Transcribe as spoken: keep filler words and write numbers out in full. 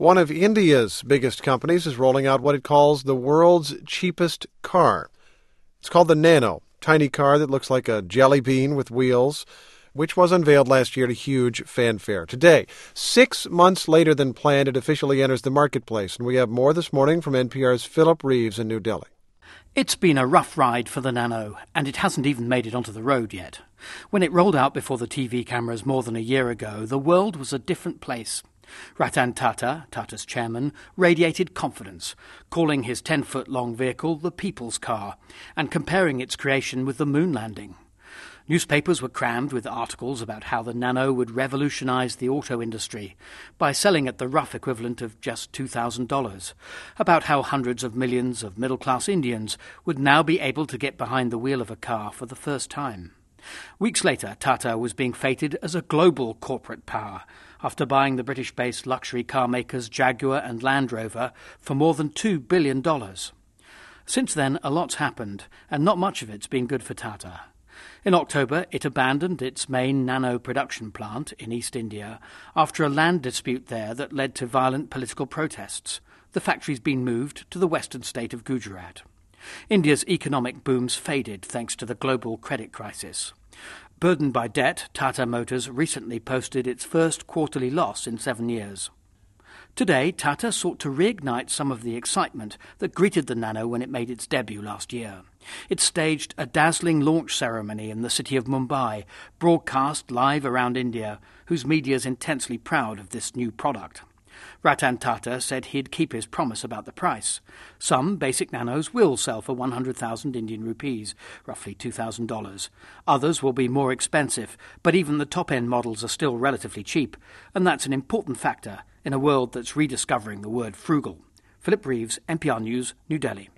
One of India's biggest companies is rolling out what it calls the world's cheapest car. It's called the Nano, tiny car that looks like a jelly bean with wheels, which was unveiled last year to huge fanfare. Today, six months later than planned, it officially enters the marketplace. And we have more this morning from N P R's Philip Reeves in New Delhi. It's been a rough ride for the Nano, and it hasn't even made it onto the road yet. When it rolled out before the T V cameras more than a year ago, the world was a different place. Ratan Tata, Tata's chairman, radiated confidence, calling his ten-foot-long vehicle the people's car, and comparing its creation with the moon landing. Newspapers were crammed with articles about how the Nano would revolutionise the auto industry by selling at the rough equivalent of just two thousand dollars, about how hundreds of millions of middle-class Indians would now be able to get behind the wheel of a car for the first time. Weeks later, Tata was being feted as a global corporate power after buying the British-based luxury car makers Jaguar and Land Rover for more than two billion dollars. Since then, a lot's happened, and not much of it's been good for Tata. In October, it abandoned its main nano production plant in East India after a land dispute there that led to violent political protests. The factory's been moved to the western state of Gujarat. India's economic booms faded thanks to the global credit crisis. Burdened by debt, Tata Motors recently posted its first quarterly loss in seven years. Today, Tata sought to reignite some of the excitement that greeted the Nano when it made its debut last year. It staged a dazzling launch ceremony in the city of Mumbai, broadcast live around India, whose media is intensely proud of this new product. Ratan Tata said he'd keep his promise about the price. Some basic Nanos will sell for one hundred thousand Indian rupees, roughly two thousand dollars. Others will be more expensive, but even the top-end models are still relatively cheap, and that's an important factor in a world that's rediscovering the word frugal. Philip Reeves, N P R News, New Delhi.